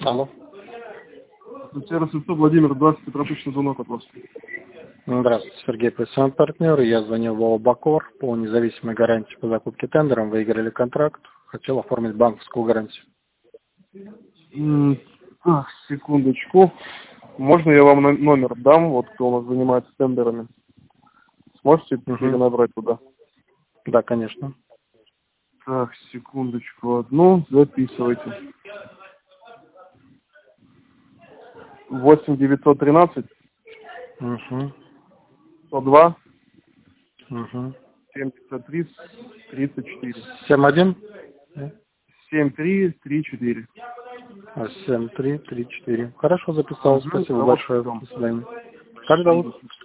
Алло. Ростов, Владимир, 20 Петропавловский звонок от вас. Здравствуйте, Сергей, профессиональный партнер. Я звонил в ООО «Бакор» по независимой гарантии по закупке тендером. Выиграли контракт. Хотел оформить банковскую гарантию. Так, секундочку. Можно я вам номер дам, вот кто у нас занимается тендерами? Сможете перенабрать туда? Да, конечно. Так, секундочку одну, записывайте. 8 913 102 73 34. 7-1? 7334. 7-3-3-4. Хорошо, записал. Спасибо большое. До свидания. Как зовут?